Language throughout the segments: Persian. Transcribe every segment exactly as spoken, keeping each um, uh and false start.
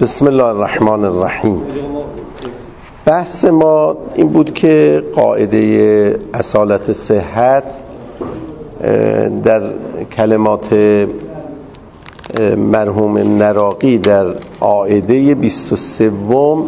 بسم الله الرحمن الرحیم. بحث ما این بود که قاعده اصالت صحت در کلمات مرحوم نراقی در قاعده بیست و سوم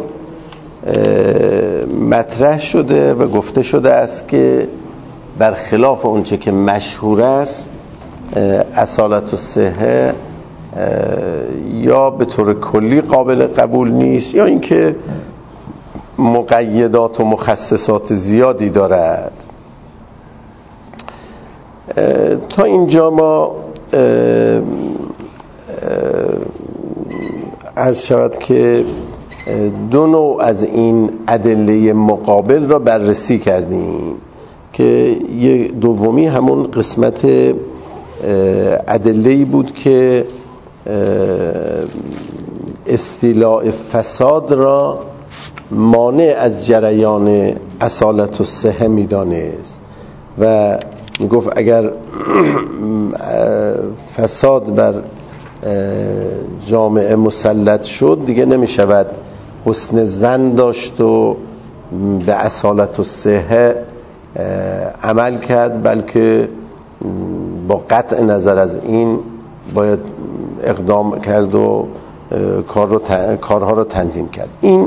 مطرح شده و گفته شده است که برخلاف اونچه که مشهور است اصالت الصحه یا به طور کلی قابل قبول نیست یا اینکه مقیدات و مخصصات زیادی دارد. تا اینجا ما عرض شود که دو نوع از این ادله مقابل را بررسی کردیم که یک دومی همون قسمت ادله‌ای بود که استیلاء فساد را مانع از جریان اصالت الصحه می‌دانست و میگفت اگر فساد بر جامعه مسلط شد دیگه نمی‌شود حسن ظن داشت و به اصالت الصحه عمل کرد، بلکه با قطع نظر از این باید اقدام کرد و کار رو ت... کارها رو تنظیم کرد. این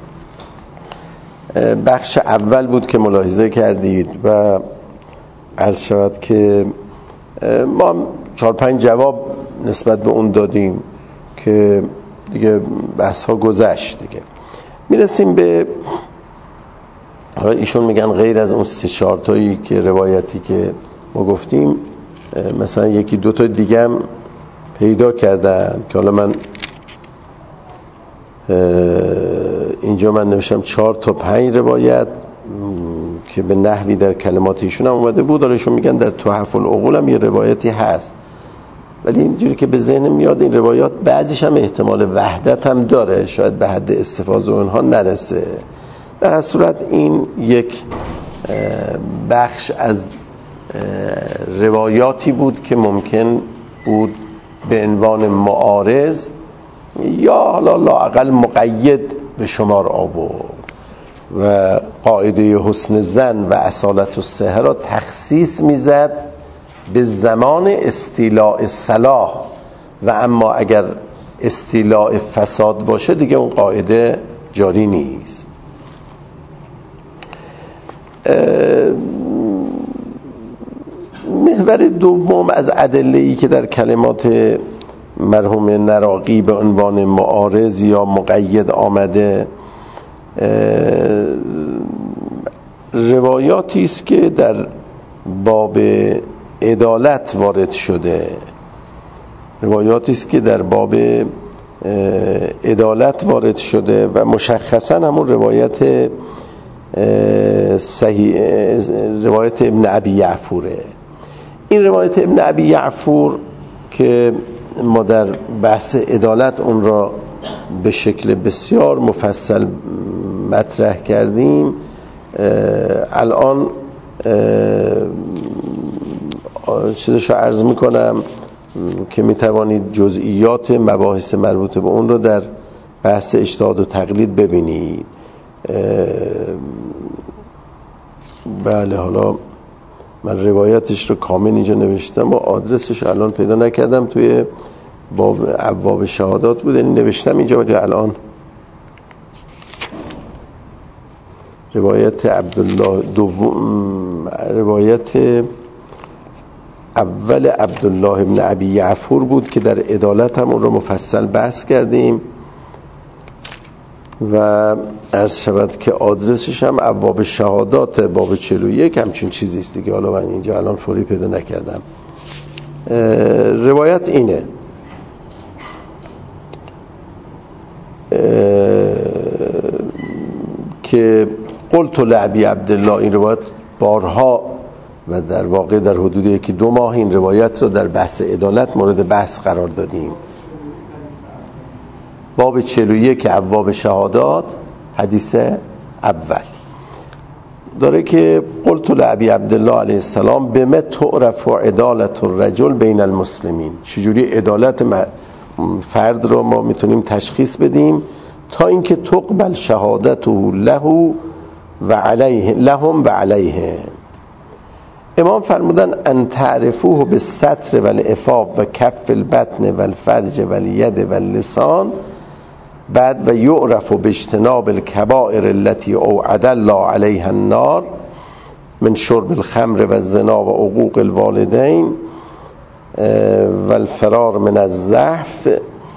بخش اول بود که ملاحظه کردید و عرض شود که ما چهار پنج جواب نسبت به اون دادیم که دیگه بحث ها گذشت. دیگه میرسیم به حالا ایشون میگن غیر از اون سه چهار تایی که روایتی که ما گفتیم مثلا یکی دو تا دیگه هم پیدا کردن که حالا من اینجا من نوشتم چهار تا پنج روایت که به نحوی در کلمات ایشون هم اومده بود. حالا ایشون میگن در تحف العقول هم یه روایتی هست، ولی اینجوری که به ذهن میاد این روایات بعضیش هم احتمال وحدت هم داره، شاید به حد استفاضه اونها نرسه. در هر صورت این یک بخش از روایاتی بود که ممکن بود به عنوان معارض یا حالا لااقل مقید به شمار آورد و قاعده حسن ظن و اصالت الصحه را تخصیص میزد به زمان استیلاء صلاح و اما اگر استیلاء فساد باشه دیگه اون قاعده جاری نیست. محور دوم از ادله‌ای که در کلمات مرحوم نراقی به عنوان معارض یا مقید آمده روایاتی است که در باب عدالت وارد شده روایاتی است که در باب عدالت وارد شده و مشخصا همون روایت صحیح روایت ابن ابی یعفوره. این روایت ابن ابی یعفور که ما در بحث عدالت اون را به شکل بسیار مفصل مطرح کردیم، الان چیزشو عرض میکنم که میتوانید جزئیات مباحث مربوط به اون رو در بحث اجتهاد و تقلید ببینید. بله، حالا من روایتش رو کامل اینجا نوشتم و آدرسش رو الان پیدا نکردم، توی باب ابواب شهادات بود این نوشتم اینجا، ولی الان روایت عبدالله دوم روایت اول عبدالله ابن ابی یعفور بود که در عدالت هم اون رو مفصل بحث کردیم و عرض شود که آدرسش هم ابواب شهادات باب چهل و یک همچون چیزی است دیگه. حالا من اینجا الان فوری پیدا نکردم. روایت اینه که قلت لعبی عبدالله، این روایت بارها و در واقع در حدود یکی دو ماه این روایت رو در بحث عدالت مورد بحث قرار دادیم. باب چهل و یک ابواب شهادات حدیث اول داره که قلت لعبی عبدالله علیه السلام بما تعرف عدالت الرجل بین المسلمین، چجوری عدالت فرد را ما میتونیم تشخیص بدیم تا اینکه تقبل شهادته له و علیه لهم و علیه. امام فرمودن ان تعرفوه بالستر والعفاف و کف البطن والفرج والید واللسان، بعد و یعرف باجتناب الکبائر التي اوعد الله علیها النار من شرب الخمر و الزنا و عقوق الوالدین و الفرار من الزحف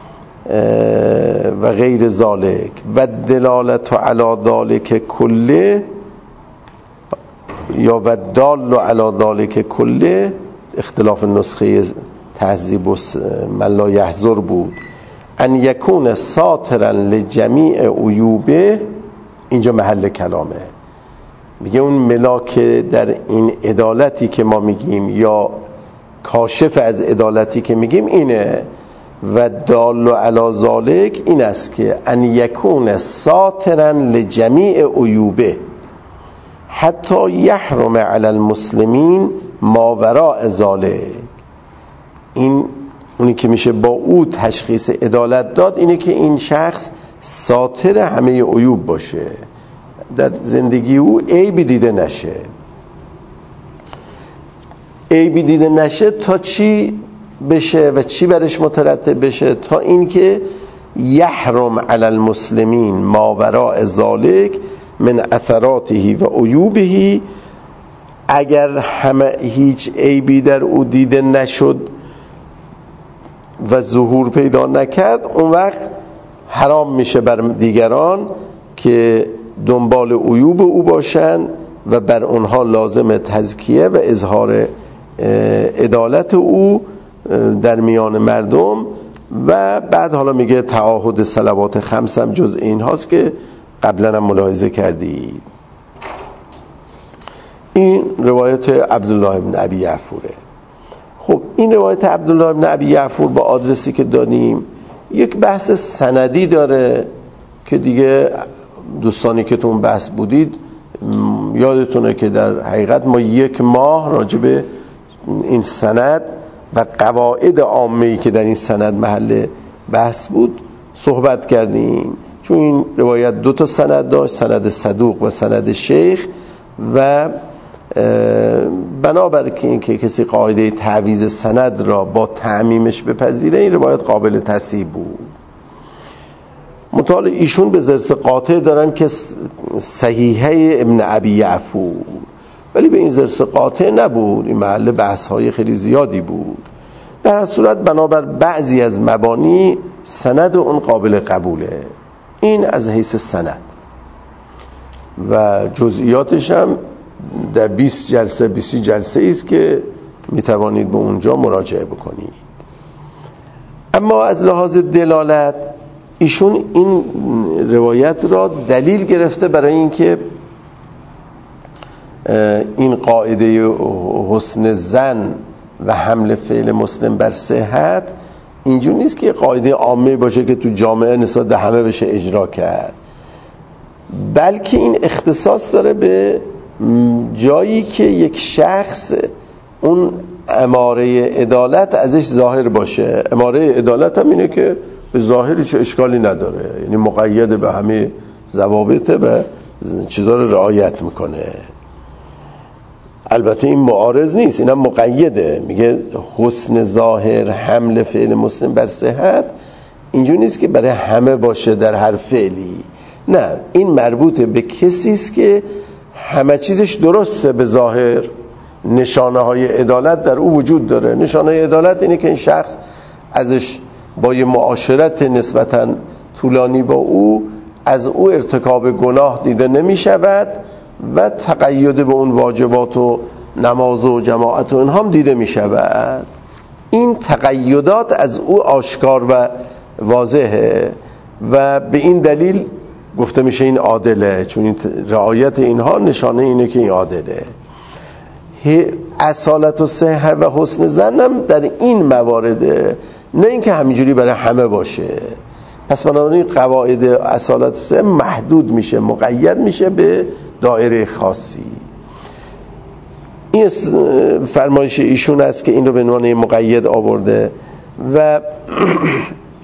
و غیر ذالک و دلالت علی ذالک کله یا و دال علی ذالک کله، اختلاف نسخه تهذیب من لا یحضر بود، ان یکون ساترا لجمیع عیوبه. اینجا محل کلامه، میگه اون ملاک در این عدالتی که ما میگیم یا کاشف از عدالتی که میگیم اینه، و دال علی ذالک این است که ان یکون ساترا لجمیع عیوبه حتی یحرم علی المسلمین ما وراء ذالک. این اونی که میشه با او تشخیص عدالت داد اینه که این شخص ساتر همه عیوب باشه، در زندگی او عیبی دیده نشه. عیبی دیده نشه تا چی بشه و چی برش مترتب بشه؟ تا اینکه یحرم علی المسلمین ما وراء ذالک من اثراته و عیوبه. اگر همه هیچ عیبی در او دیده نشد و ظهور پیدا نکرد، اون وقت حرام میشه بر دیگران که دنبال عیوب او باشند و بر اونها لازم تزکیه و اظهار عدالت او در میان مردم. و بعد حالا میگه تعاهد صلوات خمس هم جز این هاست که قبلا هم ملاحظه کردید. این روایت عبدالله ابن ابی یعفوره. خب این روایت عبدالله ابن ابی یعفور با آدرسی که دادیم یک بحث سندی داره که دیگه دوستانی که تو اون بحث بودید یادتونه که در حقیقت ما یک ماه راجب این سند و قواعد عامه‌ای که در این سند محل بحث بود صحبت کردیم، چون این روایت دو تا سند داشت، سند صدوق و سند شیخ، و بنابر که کسی قاعده تعویض سند را با تعمیمش بپذیره این روایت قابل تصحیح بود. مطالعه ایشون به ضرس قاطع دارن که صحیحه ابن ابی یعفور، ولی به این ضرس قاطع نبود، این محل بحث های خیلی زیادی بود. در هر صورت بنابر بعضی از مبانی سند اون قابل قبوله. این از حیث سند و جزئیاتش هم در بیست جلسه بیست جلسه است که میتوانید به اونجا مراجعه بکنید. اما از لحاظ دلالت ایشون این روایت را دلیل گرفته برای اینکه این قاعده حسن ظن و حمل فعل مسلم بر صحت اینجور نیست که قاعده عامه باشه که تو جامعه نسبت به همه بشه اجرا کرد، بلکه این اختصاص داره به جایی که یک شخص اون اماره عدالت ازش ظاهر باشه. اماره عدالت هم اینه که به ظاهری چه اشکالی نداره، یعنی مقید به همه ضوابط و چیزا رو رعایت میکنه. البته این معارض نیست، اینم مقیده، میگه حسن ظاهر حمل فعل مسلم بر صحت اینجور نیست که برای همه باشه در هر فعلی، نه، این مربوط به کسی است که همه چیزش درسته به ظاهر، نشانه های عدالت در او وجود داره. نشانه عدالت اینه که این شخص ازش با یه معاشرت نسبتاً طولانی با او از او ارتکاب گناه دیده نمی شود و تقید به اون واجبات و نماز و جماعت و اینها هم دیده می شود. این تقیدات از او آشکار و واضحه و به این دلیل گفته میشه این عادله، چون این رعایت اینها نشانه اینه که این عادله. اصالت و صحه و حسن ظنم در این موارده، نه اینکه همینجوری برای همه باشه. پس بنابراین قواعد اصالت و صحه محدود میشه، مقید میشه به دایره خاصی. این فرمایش ایشون است که این رو به عنوان مقید آورده و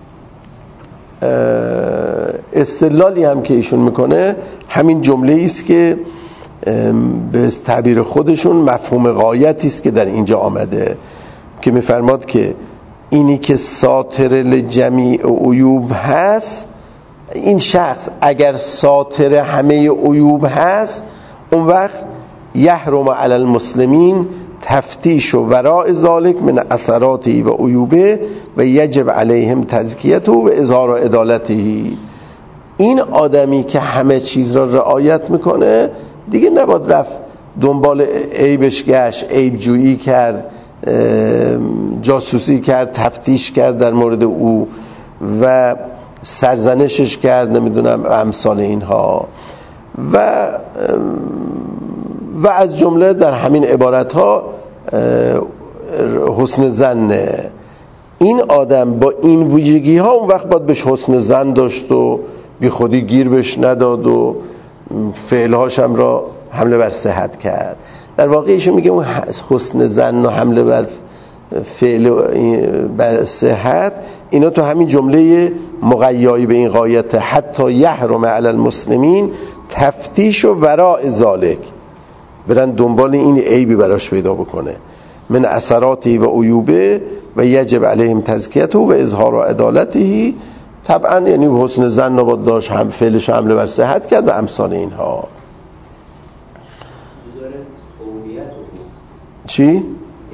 استدلالی هم که ایشون میکنه همین جمله است که به تعبیر خودشون مفهوم غایتی است که در اینجا آمده، که میفرماد که اینی که ساتر لجمیع عیوب هست، این شخص اگر ساتر همه عیوب هست، اون وقت یحرم علی المسلمین تفتیش و وراء ذلک من اثراتی و عیوبه و یجب علیهم تزکیته و اظهار عدالته. این آدمی که همه چیز را رعایت میکنه دیگه نباید رفت دنبال عیبش گشت، عیب جویی کرد، جاسوسی کرد، تفتیش کرد در مورد او و سرزنشش کرد، نمیدونم امثال اینها. و و از جمله در همین عبارت ها حسن ظن این آدم با این ویژگی ها اون وقت باید بهش حسن ظن داشت و بی خودی گیر بهش نداد و فعلهاش هم را حمله بر صحت کرد. در واقع ایشون میگه اون حسن ظن و حمله بر فعل بر صحت، اینا تو همین جمله مقیایی به این غایت حتی یحرم علی المسلمین تفتیش و وراء ذلک، برن دنبال این عیبی براش پیدا بکنه، من اثراتی و عیوبه و یجب علیهم تزکیته و اظهار عدالته. طبعا یعنی حسن ظن رو داشت، هم فعلش حمله بر صحت کرد و امثال اینها. چی؟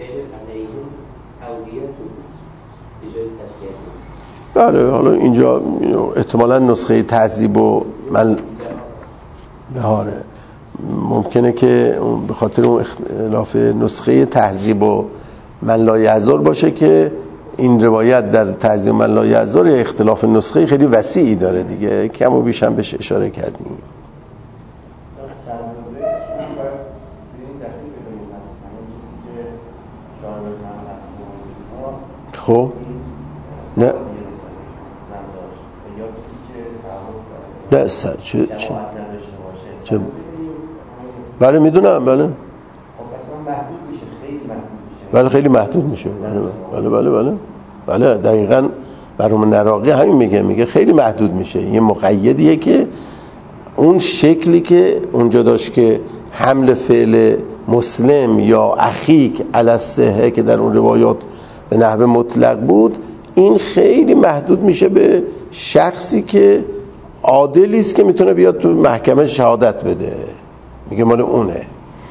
بله، حالا اینجا احتمالا نسخه تهذیب و من بهاره ممکنه که به خاطر اون اختلاف نسخه تهذیب و من لا یعذر باشه که این روایت در تهذیب من لا یعذر یا اختلاف نسخه خیلی وسیعی داره دیگه، کم و بیش هم بهش اشاره کردیم. خب نه نه سر چه چه چه بله میدونم، بله بله خیلی محدود میشه، بله بله بله بله دقیقاً برام نراقی همین میگه، میگه خیلی محدود میشه. یه مقیدیه که اون شکلی که اونجا داشت که حمل فعل مسلم یا اخیک علی الصحه که در اون روایات به نحو مطلق بود، این خیلی محدود میشه به شخصی که عادلی است که میتونه بیاد تو محکمه شهادت بده، میگه مال اونه.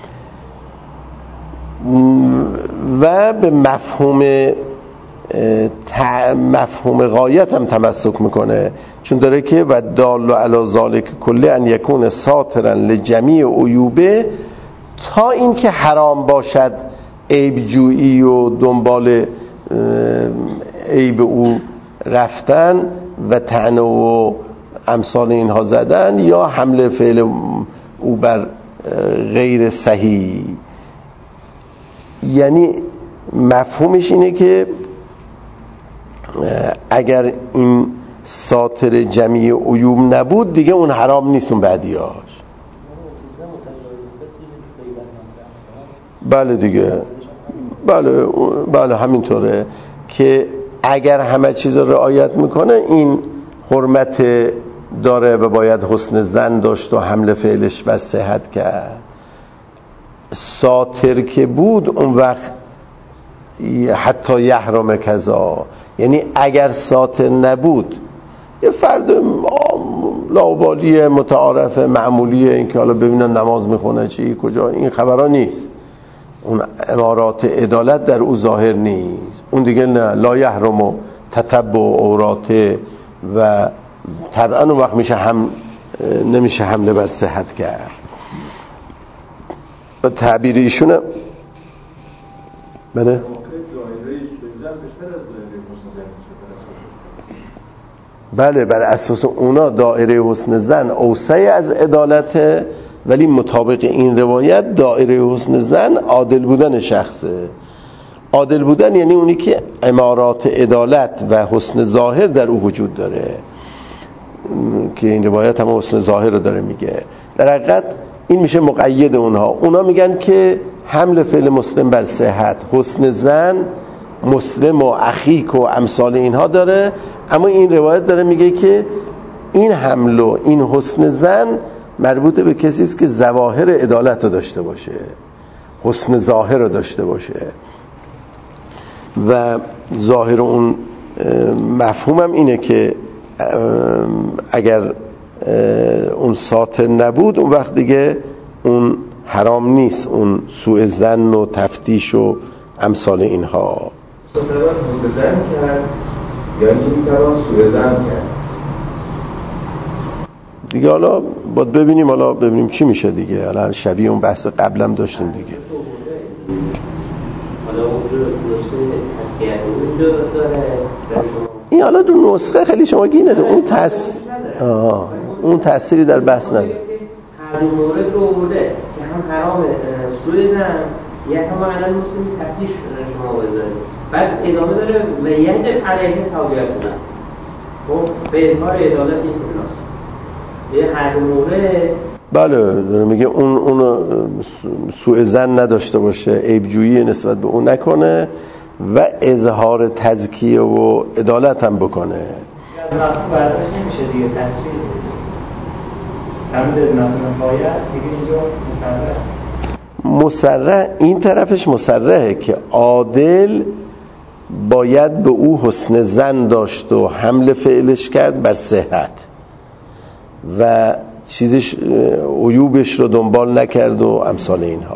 و به مفهوم مفهوم غایت هم تمسک میکنه، چون داره که و دال علی ذالک کله ان یکون ساترا لجمیع عیوبه، تا این که حرام باشد عیب جویی و دنبال عیب او رفتن و طعنه و امثال اینها زدن یا حمله فعل او بر غیر صحیح. یعنی مفهومش اینه که اگر این ساتر جمیع عیوب نبود دیگه اون حرام نیست اون بعدیاش. بله دیگه، بله بله همینطوره که اگر همه چیز رو رعایت میکنه این حرمت داره و باید حسن ظن داشت و حمله فعلش بر صحت کرد. ساتر که بود اون وقت حتی یحرم کذا، یعنی اگر ساتر نبود یه فرد لاابالی متعارف معمولیه، این که حالا ببینن نماز میخونه چی کجا، این خبرها نیست، اون امارات عدالت در او ظاهر نیست، اون دیگه نه، لا یحرم تتبع عوراته و طبعا اون وقت میشه هم نمیشه حمله بر صحت کرد. و تعبیر ایشونه بله بله بر اساس اونا دایره حسن ظن اوسع از عدالته، ولی مطابق این روایت دایره حسن ظن عادل بودن شخصه. عادل بودن یعنی اونی که امارات عدالت و حسن ظاهر در او وجود داره، که این روایت هم حسن ظاهر رو داره میگه. در حقیقت این میشه مقید اونها. اونا میگن که حمل فعل مسلم بر صحت، حسن ظن مسلم و اخیک و امثال اینها داره، اما این روایت داره میگه که این حمل و این حسن زن مربوط به کسی است که ظواهر عدالت رو داشته باشه، حسن ظاهر رو داشته باشه. و ظاهر اون مفهومم اینه که اگر اون ساتر نبود اون وقت دیگه اون حرام نیست، اون سوء ظن و تفتیش و امثال اینها. ساترات حسن ظن کرد یا اینکه میتوان سوء ظن کرد دیگه. حالا باید ببینیم، حالا ببینیم چی میشه دیگه. حالا شبیه اون بحث قبلم داشتیم دیگه. حالا اونجور نسخه تسکیه اونجا داره این، حالا دو نسخه خیلی شما گی نده، اون تاث... آه. اون تأثیری در بحث نداره. هر دو مورد رو آورده که هم حرام سوء ظن یا هم علی المسلم تفتیش شما بذارید، بعد ادامه داره و یجب علیه تابعیت کنن، خب به اظهار عدالت این کلاست یه هر دو مورد. بله داره میگه اون اون سوء ظن نداشته باشه، عیبجویی نسبت به اون نکنه و اظهار تزکیه و عدالت هم بکنه. مفهوم برداشت نمیشه دیگه، تصریح همین در مفهوم باید دیگه اینجا مصرح مصرح این طرفش مصرحه که عادل باید به او حسن ظن داشت و حمل فعلش کرد بر صحت و چیزش عیوبش رو دنبال نکرد و امثال اینها.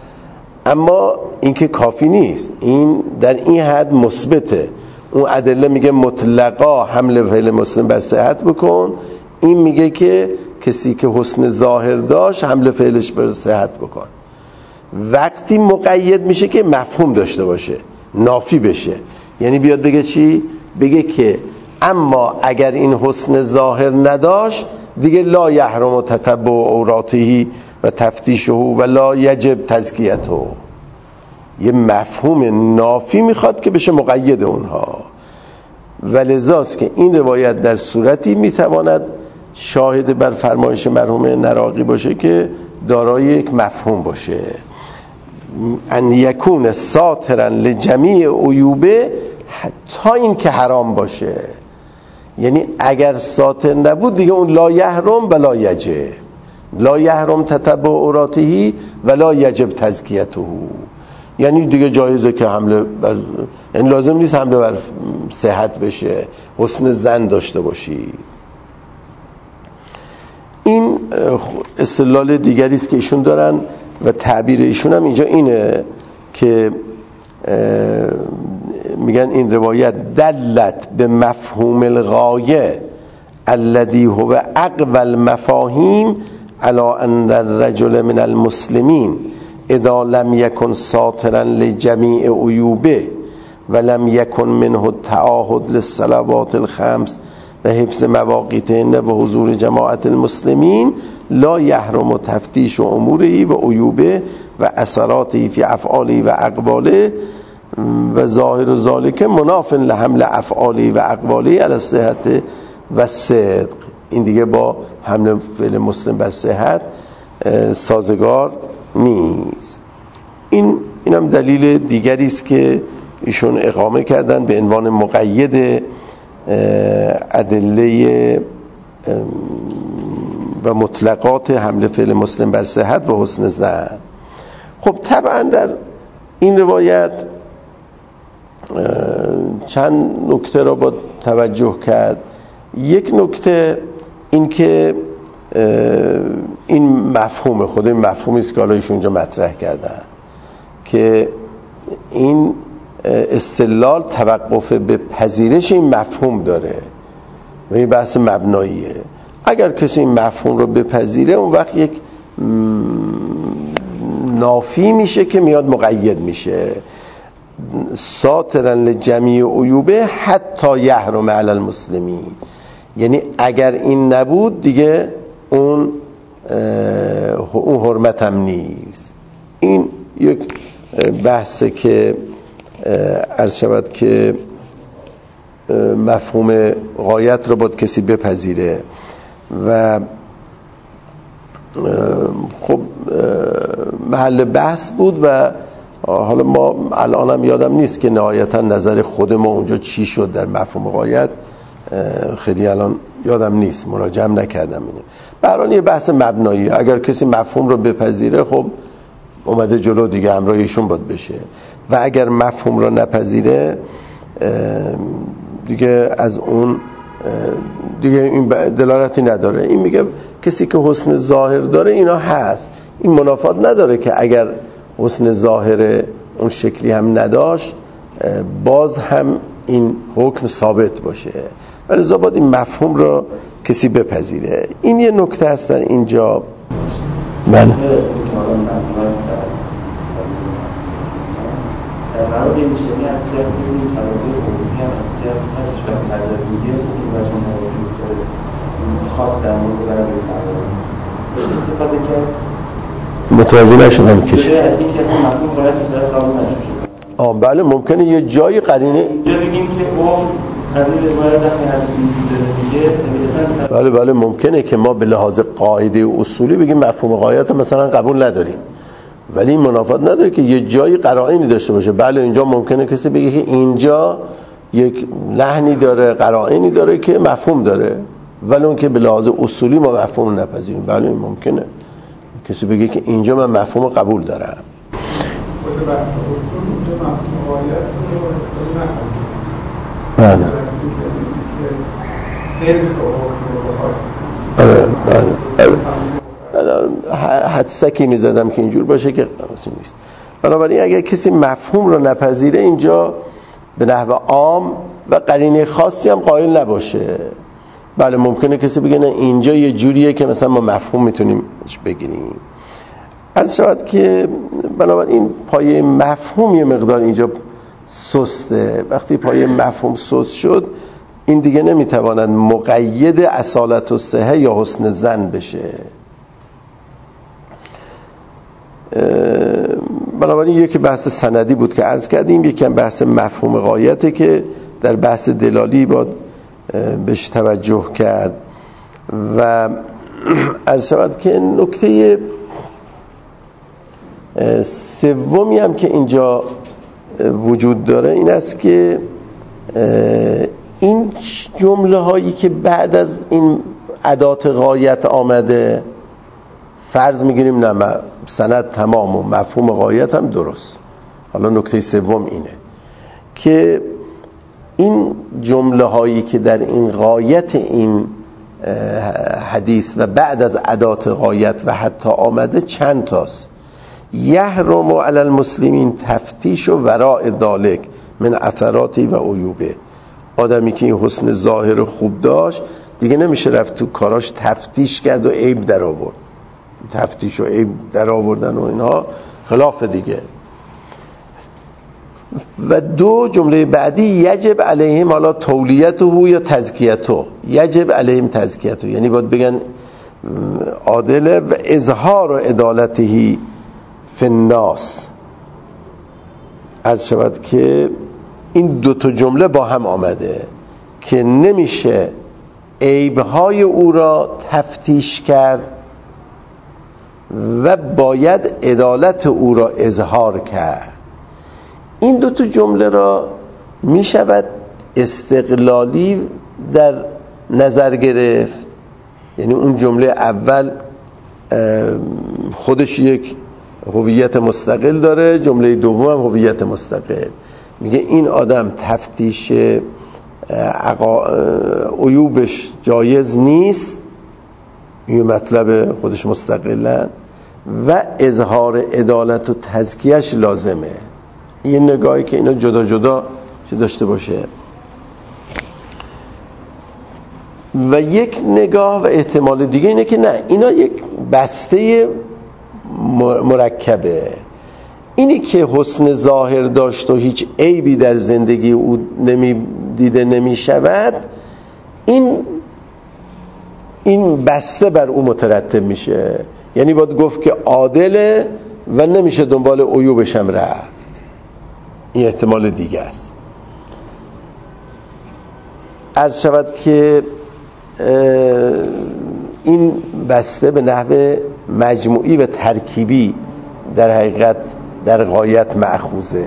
اما این که کافی نیست، این در این حد مثبته. اون ادله میگه مطلقا حمل فعل مسلم بر صحت بکن، این میگه که کسی که حسن ظاهر داشت حمل فعلش بر صحت بکن. وقتی مقید میشه که مفهوم داشته باشه، نافی بشه، یعنی بیاد بگه چی؟ بگه که اما اگر این حسن ظاهر نداشت دیگه لا یحرم تتبع عوراته و تفتیشه و لا یجب تزکیته. یه مفهوم نافی میخواد که بشه مقید اونها. ولذاست که این روایت در صورتی میتواند شاهد بر فرمایش مرحوم نراقی باشه که دارای یک مفهوم باشه، ان یکون ساترا لجمیع عیوبه تا این که حرام باشه. یعنی اگر ساتر نبود دیگه اون لا یحرم و لا یجب، لا یحرم تتبع عوراته و لا یجب تزکیته، یعنی دیگه جایزه که حمله بر، یعنی لازم نیست حمله بر صحت بشه، حسن ظن داشته باشی. این استدلال دیگری است که ایشون دارن و تعبیر ایشون هم اینجا اینه که میگن این روایت دلت به مفهوم الغایه الذي هو اقوى المفاهیم علی ان الرجل من المسلمین اذا لم يكن ساترا لجمیع عیوبه و لم يكن منه التعاهد للصلوات الخمس و حفظ مواقیتهن و حضور جماعت المسلمین لا یحرم تفتیش اموره و عیوبه و اثراته فی افعاله و اقواله و ظاهر ذالک مناف لحمل افعاله و اقواله علی الصحت و صدق. این دیگه با حمل فعل مسلم بر صحت سازگار نیست. این اینم دلیل دیگری است که ایشون اقامه کردن به عنوان مقید ادله و مطلقات حمل فعل مسلم بر صحت و حسن ظن. خب طبعا در این روایت چند نکته را با توجه کرد. یک نکته این که این مفهوم خود این مفهومی است که حالا ایشون اونجا مطرح کردن که این استدلال توقف به پذیرش این مفهوم داره و این بحث مبناییه. اگر کسی این مفهوم رو بپذیره اون وقت یک نافی میشه که میاد مقید میشه، ساترا لجمیع عیوبه حتی یحرم علی المسلمین. یعنی اگر این نبود دیگه اون اون حرمت هم نیست. این یک بحثه که عرض شود که مفهوم غایت رو باید کسی بپذیره و خب محل بحث بود و حالا ما الانم یادم نیست که نهایتا نظر خود ما اونجا چی شد در مفهوم غایت، خیلی الان یادم نیست، مراجعه نکردم. اینه به هر حال یه بحث مبنایی، اگر کسی مفهوم رو بپذیره خب اومده جلو دیگه، همراه ایشون باید بشه، و اگر مفهوم رو نپذیره دیگه از اون دیگه این دلالتی نداره. این میگه کسی که حسن ظاهر داره اینا هست، این منافات نداره که اگر حسن ظاهر اون شکلی هم نداشت باز هم این حکم ثابت باشه، ولی لذا باید این مفهوم رو کسی بپذیره. این یه نکته هست در اینجا. من در مورد این میشنی از جهت این تراجع حقوقی هم از جهت هستش و نظر دیگه این وجه موجود خاص در مورد برای تراجع استفاده کرد. متوجه نشدم که چه از اینکه اصلا مفهوم غایت از طرف قانون نشون شد. آه بله ممکنه یه جای قرینه اینجا بگیم که او از این روایت داخل از این دیگه. بله بله ممکنه که ما به لحاظ قاعده و اصولی بگیم مفهوم غایت رو مثلا قبول نداریم، ولی این منافات نداره که یه جایی قرائنی داشته باشه. بله اینجا ممکنه کسی بگه که اینجا یک لحنی داره، قرائنی داره که مفهوم داره، ولی اون که به لحاظ اصولی ما مفهوم نپذیریم. بله این ممکنه کسی بگه که اینجا من مفهوم قبول دارم. خود بحث اصول اینجا مفهوم غایت رو بله بله حدسکی میزدم که اینجور باشه که نیست. بنابراین اگر کسی مفهوم رو نپذیره اینجا به نحو عام و قرینه خاصی هم قائل نباشه. بله ممکنه کسی بگه نه اینجا یه جوریه که مثلا ما مفهوم میتونیم بگیریم. عرض شود که بنابراین پایه مفهوم یه مقدار اینجا سسته. وقتی پایه مفهوم سست شد این دیگه نمیتواند مقید اصالت و صحه یا حسن ظن بشه. بنابراین یکی بحث سندی بود که عرض کردیم، یکی هم بحث مفهوم غایته که در بحث دلالی باید بهش توجه کرد. و عرض شود که نکته سومی هم که اینجا وجود داره این است که این جمله هایی که بعد از این ادات غایت آمده فرض میگیریم نه سند تمام و مفهوم غایت هم درست. حالا نکته سوم اینه که این جمله هایی که در این غایت این حدیث و بعد از ادات غایت و حتی آمده چند تاست. یحرم علی المسلمین تفتیش و وراء ذالک من اثراتی و عیوبه. آدمی که این حسن ظاهر خوب داشت دیگه نمیشه رفت تو کاراش تفتیش کرد و عیب در آورد. تفتیش و عیب در آوردن و اینها خلاف دیگه. و دو جمله بعدی یجب علیهم حالا تولیته یا تزکیته، یجب علیهم تزکیته، یعنی باید بگن عادله و اظهار و عدالته فی الناس. عرض شود که این دو تا جمله با هم آمده که نمیشه عیبهای او را تفتیش کرد و باید عدالت او را اظهار کرد. این دو تا جمله را می شود استقلالی در نظر گرفت، یعنی اون جمله اول خودش یک هویت مستقل داره، جمله دوم هم هویت مستقل. میگه این آدم تفتیش عیوبش جایز نیست، این مطلب خودش مستقلن، و اظهار عدالت و تزکیهش لازمه. این نگاهی که اینا جدا جدا چه داشته باشه. و یک نگاه و احتمال دیگه اینه که نه، اینا یک بسته مرکبه. اینی که حسن ظاهر داشت و هیچ عیبی در زندگی او نمی دیده نمی شود، این این بسته بر او مترتب میشه. یعنی باید گفت که عادله و نمیشه دنبال عیوبش هم رفت. این احتمال دیگه است. عرض شود که این بسته به نحو مجموعی و ترکیبی در حقیقت در غایت مأخوذه.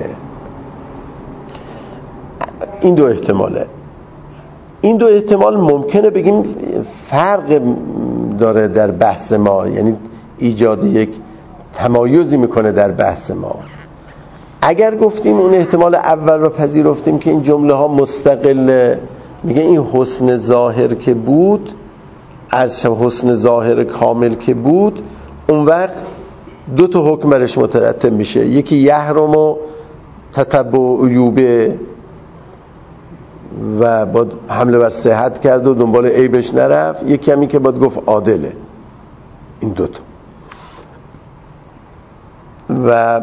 این دو احتماله. این دو احتمال ممکنه بگیم فرق داره در بحث ما، یعنی ایجاد یک تمایزی میکنه در بحث ما. اگر گفتیم اون احتمال اول رو پذیرفتیم که این جمله ها مستقله، میگه این حسن ظاهر که بود، از حسن ظاهر کامل که بود، اون وقت دو تا حکم برش مترتب میشه. یکی یحرم و تتبع عیوبه و باید حمله بر صحت کرد و دنبال عیبش نرفت، یکی همین که باید گفت عادله. این دو تا. و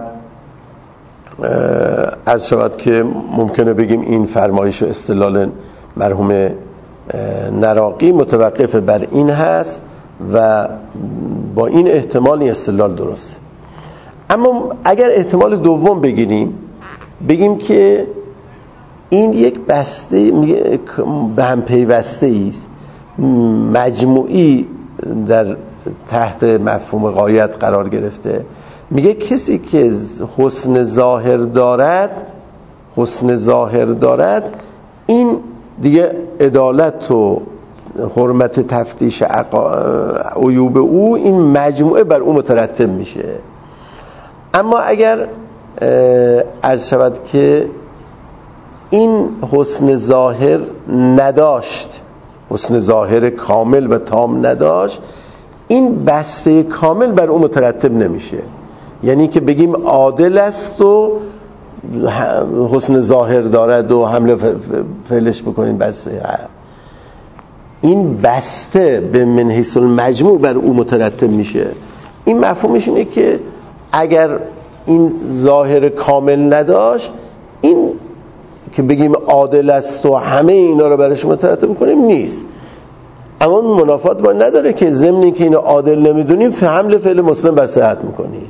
عرض شود که ممکنه بگیم این فرمایش و استدلال مرحوم نراقی متوقف بر این هست و با این احتمال این استدلال درست. اما اگر احتمال دوم بگیریم، بگیم که این یک بسته به هم پیوسته است، مجموعی در تحت مفهوم غایت قرار گرفته، میگه کسی که حسن ظاهر دارد حسن ظاهر دارد این دیگه عدالت و حرمت تفتیش عیوب او، این مجموعه بر او مترتب میشه. اما اگر عرض شود که این حسن ظاهر نداشت، حسن ظاهر کامل و تام نداشت، این بسته کامل بر او مترتب نمیشه. یعنی که بگیم عادل است و حسن ظاهر دارد و حمله فعلش بکنیم بر صحت، این بسته به من حیث المجموع بر او مترتب میشه. این مفهومش اینه که اگر این ظاهر کامل نداشت، این که بگیم عادل است و همه اینا رو برش مترتب کنیم نیست. اما منافات با نداره که ضمن که اینو عادل نمیدونیم حمله فعل مسلم بر صحت میکنیم.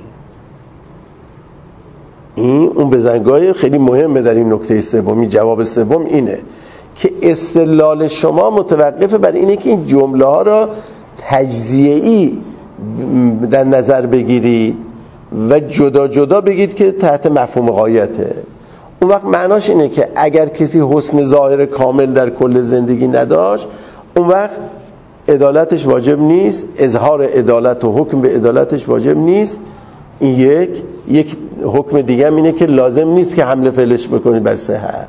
این اون بزنگاه خیلی مهمه در این نکته سومی. جواب سوم اینه که استدلال شما متوقف بر اینه که این جمله ها را تجزیه‌ای در نظر بگیرید و جدا جدا بگید که تحت مفهوم غایته. اون وقت معناش اینه که اگر کسی حسن ظاهر کامل در کل زندگی نداشت، اون وقت عدالتش واجب نیست، اظهار عدالت و حکم به عدالتش واجب نیست. این یک یک حکم دیگه هم اینه که لازم نیست که حمله فعلش بکنید بر صحت،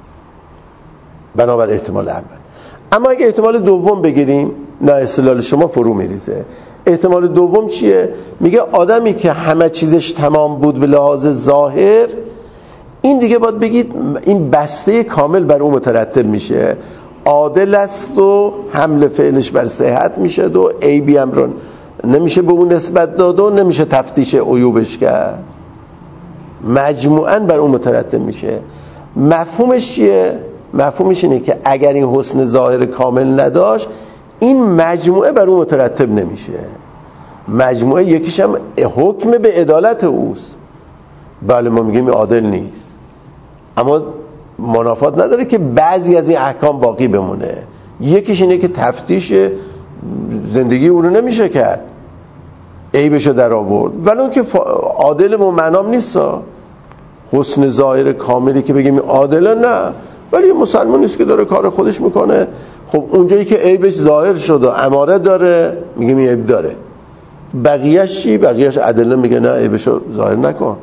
بنابر احتمال اول. اما اگه احتمال دوم بگیریم، نه، استدلال شما فرو میریزه. احتمال دوم چیه؟ میگه آدمی که همه چیزش تمام بود به لحاظ ظاهر، این دیگه باید بگید این بسته کامل بر اون مترتب میشه، عادل است و حمل فعلش بر صحت میشه و عیبی هم رو نمیشه به اون نسبت داد و نمیشه تفتیش عیوبش کرد، مجموعاً بر اون مترتب میشه. مفهومش چیه؟ مفهومش اینه که اگر این حسن ظاهر کامل نداشت، این مجموعه بر اون مترتب نمیشه. مجموعه یکیش هم حکم به عدالت اوست. بله ما میگیم عادل نیست، اما منافات نداره که بعضی از این احکام باقی بمونه. یکیش اینه که تفتیش زندگی اون رو نمیشه کرد، عیبشو در آورد، ولی اون که عادل معنام نیست. حسن ظاهر کاملی که بگیم عادله، نه، ولی مسلمان نیست که داره کار خودش میکنه. خب اونجایی که عیبش ظاهر شد و اماره داره، میگیم این عیب داره. بقیهش چی؟ بقیهش ادله میگه نه، عیبشو ظاهر نکن،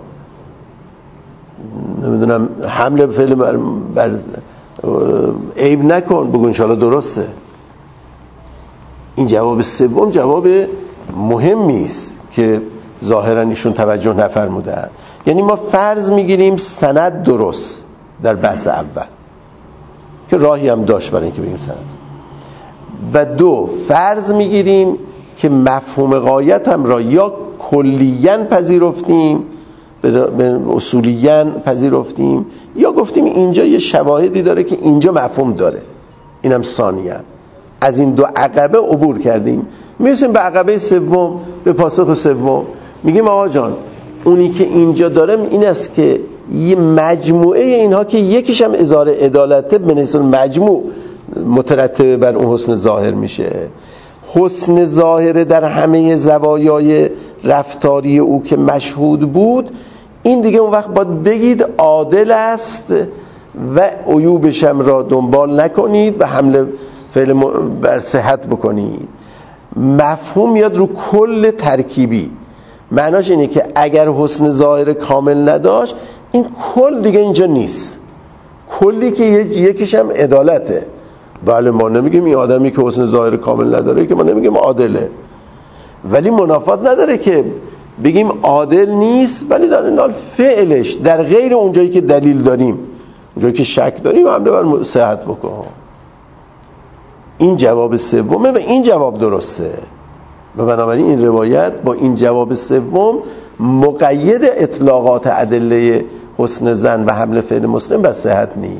نمیدونم حمله فعل بر, بر عیب نکن، بگو انشاءالله درسته. این جواب سوم جواب مهمی است که ظاهرا ایشون توجه نفرمودن. یعنی ما فرض میگیریم سند درست در بحث اول که راهی هم داشت برای اینکه بگیم سند، و دو فرض میگیریم که مفهوم غایت هم را یا کلیاً پذیرفتیم، به اصولیاً پذیرفتیم، یا گفتیم اینجا یه شواهدی داره که اینجا مفهوم داره. اینم ثانیاً از این دو عقبه عبور کردیم، میرسیم به عقبه سوم، به پاسخ سوم. میگیم آقا جان، اونی که اینجا داره این است که یه مجموعه اینها که یکیش هم اظهار عدالته، به نسبت مجموع مترتب بر اون حسن ظاهر میشه. حسن ظاهر در همه زوایای رفتاری او که مشهود بود، این دیگه اون وقت باید بگید عادل است و عیوبش هم را دنبال نکنید و حمله فعل بر صحت بکنید. مفهوم میاد رو کل ترکیبی، معناش اینه که اگر حسن ظاهر کامل نداشت این کل دیگه اینجا نیست. کلی که یکیش هم عدالته. بله ما نمیگیم این آدمی که حسن ظاهر کامل نداره که ما نمیگیم عادله، ولی منافات نداره که بگیم عادل نیست ولی در این حال فعلش در غیر اونجایی که دلیل داریم، اونجایی که شک داریم حمله بر صحت بکن. این جواب سومه و این جواب درسته و بنابراین این روایت با این جواب سوم مقید اطلاقات ادله حسن ظن و حمل فعل مسلم بر صحت نیست.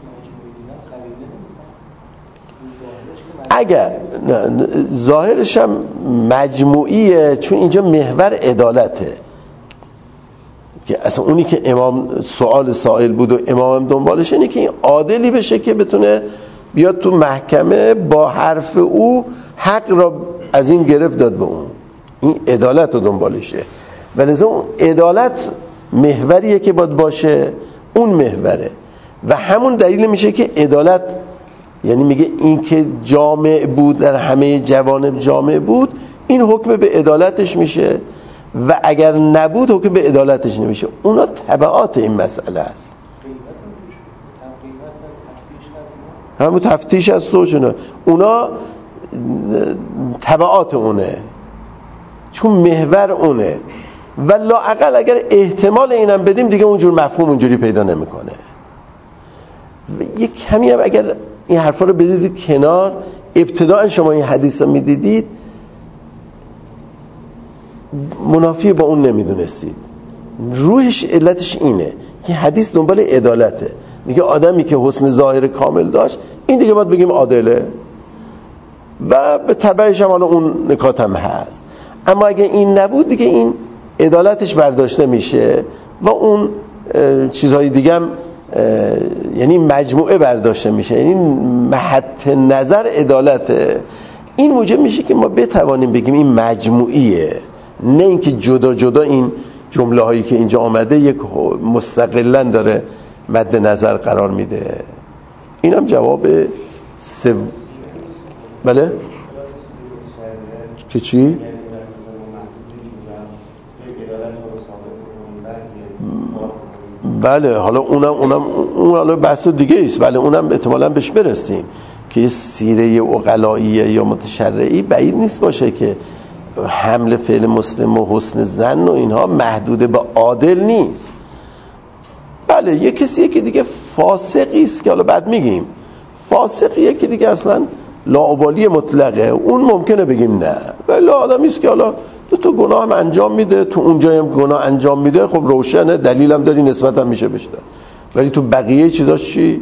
اگر ظاهرش هم مجموعیه، چون اینجا محور عدالته که اصلا اونی که امام سوال سائل بود و امام دنبالش اینه که این عادلی بشه که بتونه بیاد تو محکمه با حرف او حق را از این گرفت داد به اون. این عدالت رو دنبالشه و لذا اون عدالت محوریه که باید باشه، اون محوره و همون دلیل میشه که عدالت یعنی میگه این که جامع بود در همه جوانب جامع بود، این حکم به عدالتش میشه و اگر نبود حکم به عدالتش نمیشه. اونا تبعات این مسئله است. همون تفتیش از توشونه، اونا تبعات اونه چون محور اونه و لااقل اگر احتمال اینم بدیم دیگه اونجور مفهوم اونجوری پیدا نمیکنه. یک کمی هم اگر این حرفا رو بریزید کنار، ابتداء شما این حدیث رو میدیدید منافی با اون نمیدونستید. روحش علتش اینه که حدیث دنبال عدالته، میگه آدمی که حسن ظاهر کامل داشت این دیگه باید بگیم عادله و به تبعش هم اون نکات هم هست. اما اگه این نبود دیگه این عدالتش برداشته میشه و اون چیزهای دیگه هم یعنی مجموعه برداشته میشه، یعنی محط نظر عدالته. این موجب میشه که ما بتوانیم بگیم این مجموعیه، نه اینکه جدا جدا این جمله هایی که اینجا آمده یک مستقلاً داره مد نظر قرار میده. اینم جواب سو بله که چی؟ بله حالا اونم اونم اون حالا بحث دیگه است. بله اونم احتمالاً بهش برسیم که سیره عقلائیه یا متشرعی بعید نیست باشه که حمل فعل مسلم و حسن ظن و اینها محدود به عادل نیست. بله یه کسیه که دیگه فاسقی است که حالا بعد میگیم فاسقیه که دیگه اصلا لاابالی مطلقه، اون ممکنه بگیم نه، ولی آدمی است که حالا دو تا گناه هم انجام میده، تو اونجا هم گناه انجام میده، خب روشنه دلیلم داری نسبت هم میشه بشه، ولی تو بقیه چیزاش چی؟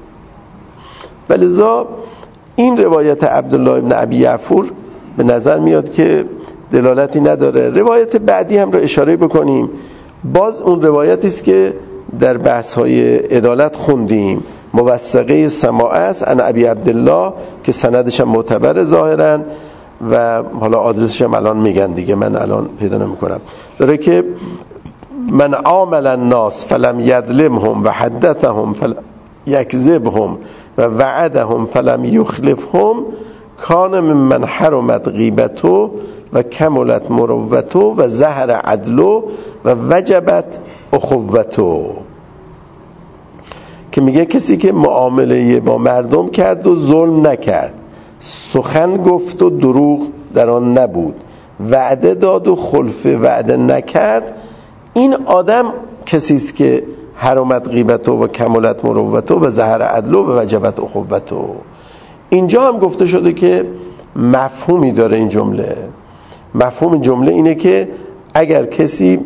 ولذا این روایت عبدالله ابن ابی یعفور به نظر میاد که دلالتی نداره. روایت بعدی هم رو اشاره بکنیم، باز اون روایتی است که در بحث های عدالت خوندیم، موثقه سماع است ان ابی عبدالله که سندش هم معتبر ظاهرا و حالا آدرسش هم الان میگن دیگه من الان پیدا نمیکنم، داره که من عامل الناس فلم یظلمهم و حدثهم فلم یکذبهم و وعدهم فلم یخلفهم کان ممن حرمت غیبته و کملت مروته و ظهر عدله و وجبت اخوته. که میگه کسی که معامله با مردم کرد و ظلم نکرد، سخن گفت و دروغ در آن نبود، وعده داد و خلف وعده نکرد، این آدم کسی است که حرمت غیبته و کملت مروته و ظهر عدله و وجبت اخوته. اینجا هم گفته شده که مفهومی داره این جمله. مفهوم جمله اینه که اگر کسی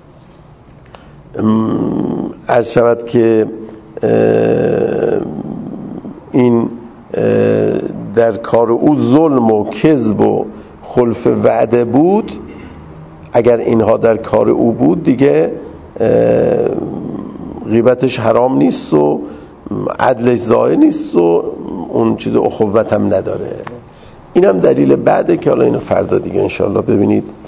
عرض شود که این در کار او ظلم و کذب و خلف وعده بود، اگر اینها در کار او بود دیگه غیبتش حرام نیست و عدلش ضایع نیست و اون چیز اخوت هم نداره. اینم دلیل بعده که حالا اینو فردا دیگه انشاءالله ببینید